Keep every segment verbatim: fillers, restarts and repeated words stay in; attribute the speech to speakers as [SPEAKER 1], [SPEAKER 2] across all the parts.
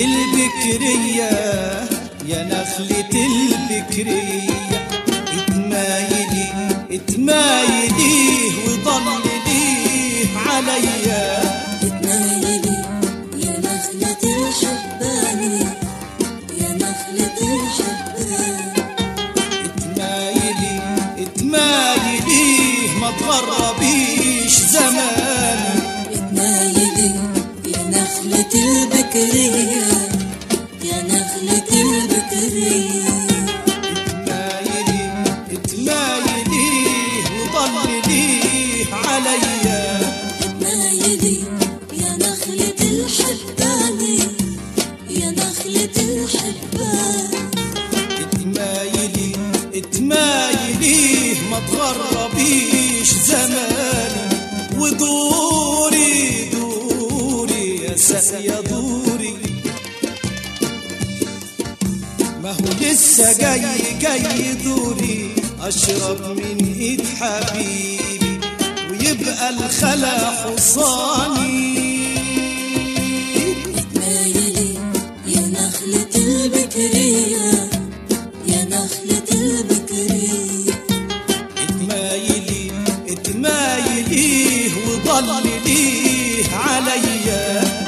[SPEAKER 1] البكرية يا نخلة البكرية، اتمايلي اتمايلي وضللي عليا،
[SPEAKER 2] اتمايلي يا نخلة الحباني يا نخلة الحباني،
[SPEAKER 1] اتمايلي اتمايلي ما تغربيش زماني،
[SPEAKER 2] اتمايلي يا نخلة البكرية يا نخلة البكرية،
[SPEAKER 1] اتمايلي اتمايلي وضللي عليا،
[SPEAKER 2] اتمايلي يا نخلة الحباني يا نخلة الحباني،
[SPEAKER 1] اتمايلي اتمايلي ما تغربيش زماني، ودوري دوري يا ساقية دوري، ما هو لسه جاي جاي دوري اشرب من ايد حبيبي ويبقى الخلا حصاني،
[SPEAKER 2] اتمايلي يا نخلة البكرية يا نخلة البكرية،
[SPEAKER 1] اتمايلي اتمايلي وضللي عليا،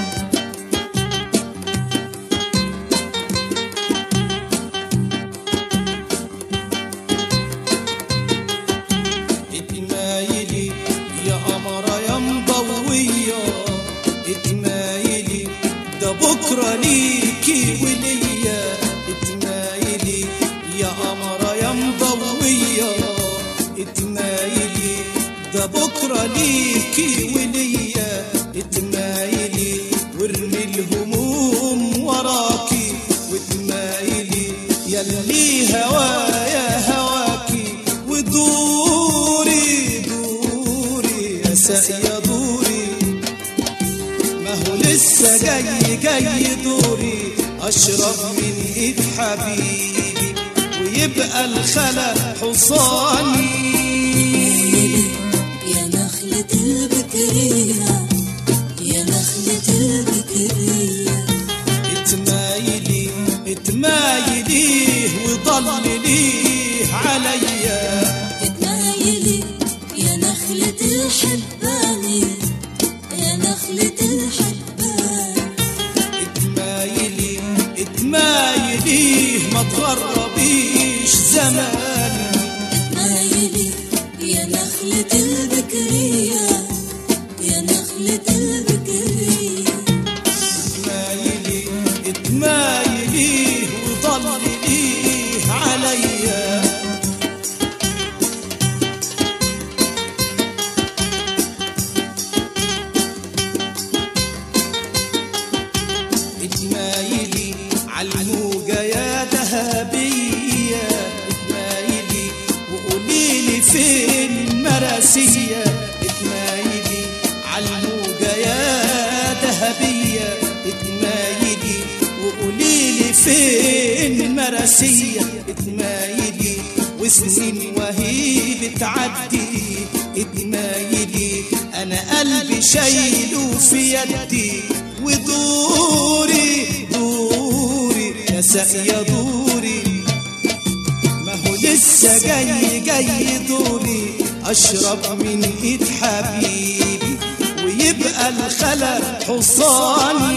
[SPEAKER 1] اتمايلي يا قمرة يا مضوية، اتمايلي ده بكرة ليكي وليا، اتمايلي يا قمرة يا مضوية، اتمايلي ده بكرة ليكي وليا، اتمايلي وارمي الهموم وراكي، واتمايلي يلي هوايا هواكي، ودوري دوري يا ساقية دوري، ما هو لسه جاي جاي دوري اشرب من ايد حبيبي ويبقى الخلا حصاني،
[SPEAKER 2] يا نخلة البكرية يا نخلة البكرية،
[SPEAKER 1] اتمايلي اتمايلي وضللي عليا،
[SPEAKER 2] اتمايلي يا نخلة الحباني يا نخلة الحباني،
[SPEAKER 1] اتمايلي اتمايلي ما تغربيش زماني،
[SPEAKER 2] اتمايلي يا نخلة البكرية يا نخلة البكرية،
[SPEAKER 1] اتمايلي اتمايلي وضللي عليا، اتمايلي عالموجة يا ذهبية، اتمايلي وقوليلي فين مراسية، اتمايلي عالموجة يا ذهبية، اتمايلي وقوليلي فين مراسية، اتمايلي وسنين وهي بتعدي، اتمايلي انا قلبي شايله في يدي، ودوري دوري يا ساقية دوري، ما هو لسه جاي جاي دوري اشرب من ايد حبيبي ويبقى الخلا حصاني،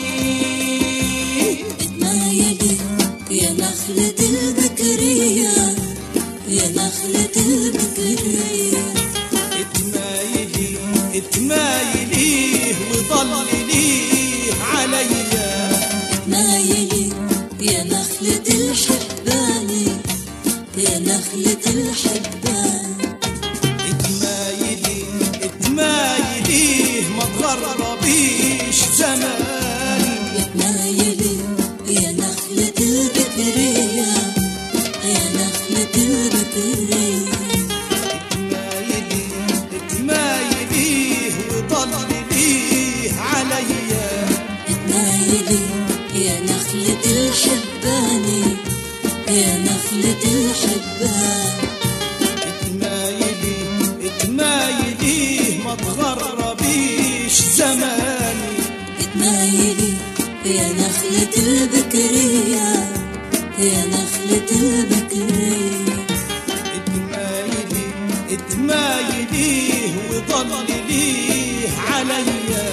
[SPEAKER 2] اتمايلي يا نخلة البكرية يا نخلة البكرية،
[SPEAKER 1] اتمايلي اتمايلي وضللي عليا،
[SPEAKER 2] اتمايلي يا نخلة الحباني يا نخلة الحباني،
[SPEAKER 1] اتمايلي اتمايلي ما تغربيش زماني،
[SPEAKER 2] اتمايلي يا نخلة البكرية يا نخلة البكرية، نخلة البكرية يا نخلة البكرية
[SPEAKER 1] اتمايلي اتمايلي وضلليه عليا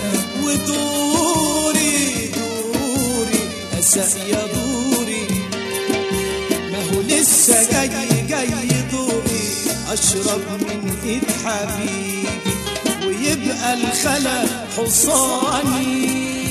[SPEAKER 1] ودوري دوري أسأ يا دوري ما هو لسه جاي جاي دوري أشرب من إيد حبيبي ويبقى الخلا حصاني